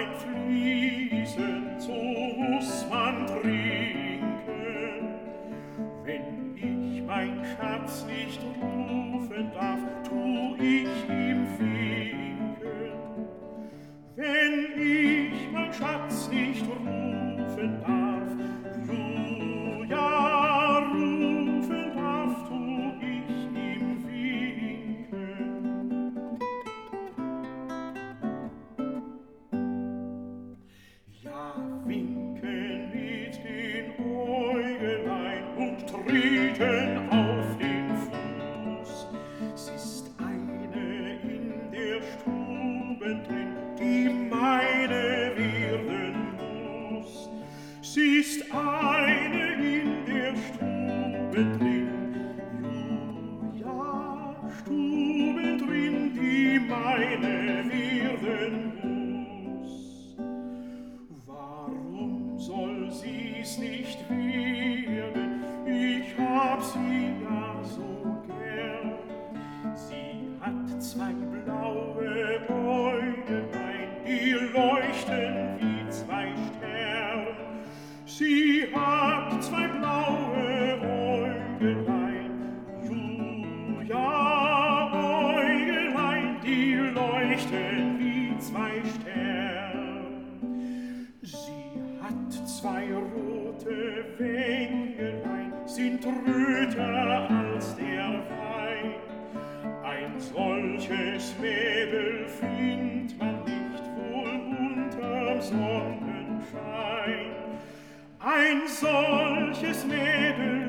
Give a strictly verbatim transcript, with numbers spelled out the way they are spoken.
Wein fließen, so muss man trinken. Wenn ich mein Schatz nicht rufen darf, tu ich ihm winken. Wenn ich mein Schatz nicht rufen darf, Julia rufen darf, tu ich ihm winken. Ja, winken mit den Äugelein und treten auf den Fuß. S'ist eine in der Stube drin, die meine werden muss. S'ist eine in der Stube drin, Julia, Stube drin, die meine werden muss. Warum soll sie's nicht werden? Ich hab sie ja so gern. Sie hat zwei blaue Äugelein, die leuchten wie zwei Stern. Sie hat zwei blaue Äugelein, Julia, Äugelein, die leuchten wie zwei Stern. Sie hat zwei rote Wängelein, sind röter als der Wein. Ein solches Mädel findt man nicht wohl unterm Sonnenschein. Ein solches Mädel